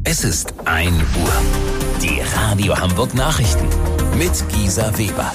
Es ist 1 Uhr. Die Radio Hamburg Nachrichten mit Gisa Weber.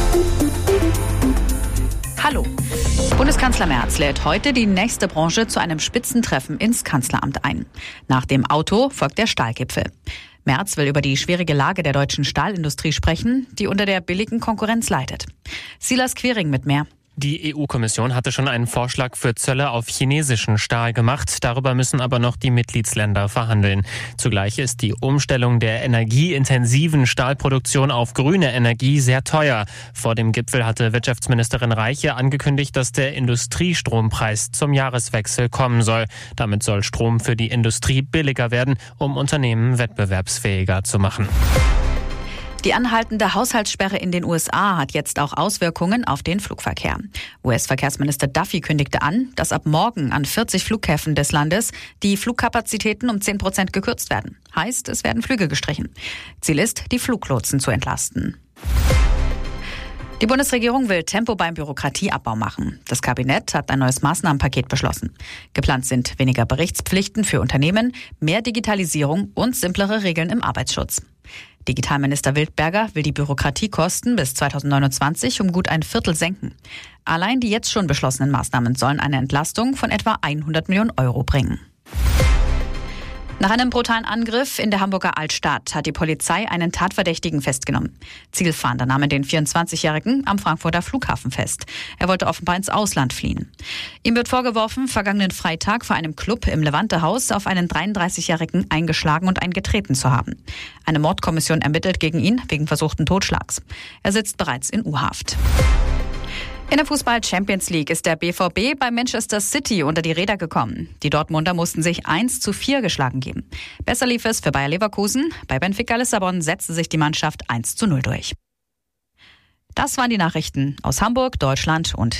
Hallo. Bundeskanzler Merz lädt heute die nächste Branche zu einem Spitzentreffen ins Kanzleramt ein. Nach dem Auto folgt der Stahlgipfel. Merz will über die schwierige Lage der deutschen Stahlindustrie sprechen, die unter der billigen Konkurrenz leidet. Silas Quiring mit mehr. Die EU-Kommission hatte schon einen Vorschlag für Zölle auf chinesischen Stahl gemacht. Darüber müssen aber noch die Mitgliedsländer verhandeln. Zugleich ist die Umstellung der energieintensiven Stahlproduktion auf grüne Energie sehr teuer. Vor dem Gipfel hatte Wirtschaftsministerin Reiche angekündigt, dass der Industriestrompreis zum Jahreswechsel kommen soll. Damit soll Strom für die Industrie billiger werden, um Unternehmen wettbewerbsfähiger zu machen. Die anhaltende Haushaltssperre in den USA hat jetzt auch Auswirkungen auf den Flugverkehr. US-Verkehrsminister Duffy kündigte an, dass ab morgen an 40 Flughäfen des Landes die Flugkapazitäten um 10% gekürzt werden. Heißt, es werden Flüge gestrichen. Ziel ist, die Fluglotsen zu entlasten. Die Bundesregierung will Tempo beim Bürokratieabbau machen. Das Kabinett hat ein neues Maßnahmenpaket beschlossen. Geplant sind weniger Berichtspflichten für Unternehmen, mehr Digitalisierung und simplere Regeln im Arbeitsschutz. Digitalminister Wildberger will die Bürokratiekosten bis 2029 um gut 1/4 senken. Allein die jetzt schon beschlossenen Maßnahmen sollen eine Entlastung von etwa 100 Millionen Euro bringen. Nach einem brutalen Angriff in der Hamburger Altstadt hat die Polizei einen Tatverdächtigen festgenommen. Zielfahnder nahmen den 24-Jährigen am Frankfurter Flughafen fest. Er wollte offenbar ins Ausland fliehen. Ihm wird vorgeworfen, vergangenen Freitag vor einem Club im Levante-Haus auf einen 33-Jährigen eingeschlagen und eingetreten zu haben. Eine Mordkommission ermittelt gegen ihn wegen versuchten Totschlags. Er sitzt bereits in U-Haft. In der Fußball-Champions League ist der BVB bei Manchester City unter die Räder gekommen. Die Dortmunder mussten sich 1:4 geschlagen geben. Besser lief es für Bayer Leverkusen. Bei Benfica Lissabon setzte sich die Mannschaft 1:0 durch. Das waren die Nachrichten aus Hamburg, Deutschland und